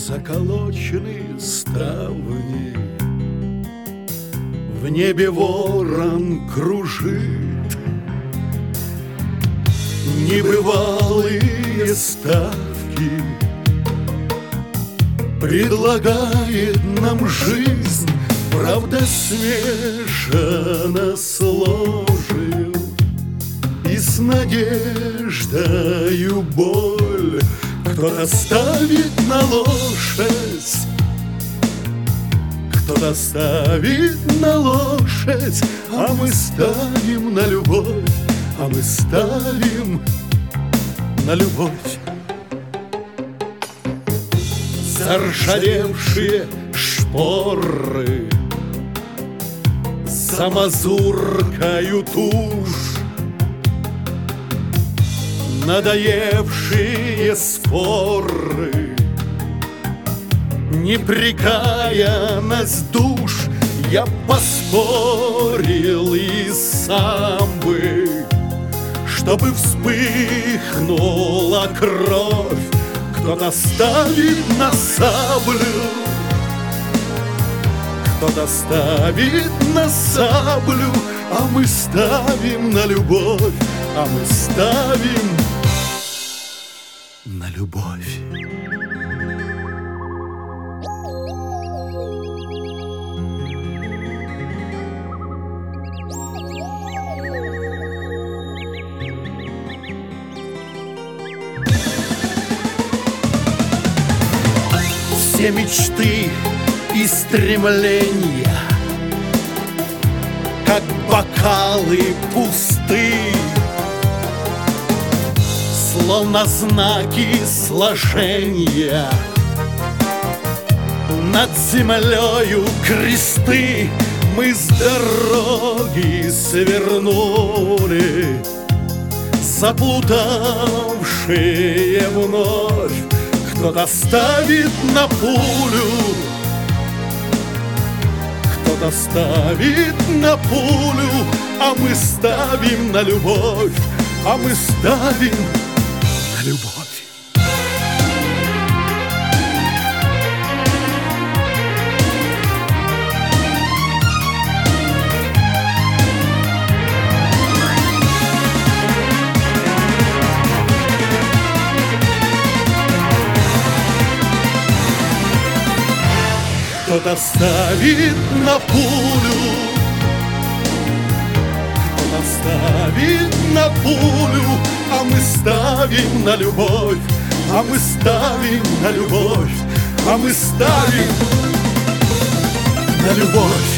заколочены ставни, в небе ворон кружит, небывалые ставки предлагает нам жизнь, правда смешана с ложью и с надеждою боль. Кто-то ставит на лошадь, кто-то ставит на лошадь, а мы ставим на любовь, а мы ставим на любовь. Заржавевшие шпоры, за мазуркою тушь, надоевшие споры, непрекаянность душ. Я поспорил и сам бы, чтобы вспыхнула кровь. Кто-то ставит на саблю, кто-то ставит на саблю, а мы ставим на любовь, а мы ставим на любовь. Все мечты и стремления, как бокалы пусты, словно знаки сложения. Над землею кресты мы с дороги свернули, заплутавшие вновь. Кто-то ставит на пулю, кто-то ставит на пулю, а мы ставим на любовь, а мы ставим на любовь. Кто-то ставит на пулю, кто-то ставит на пулю, а мы ставим на любовь, а мы ставим на любовь, а мы ставим на любовь.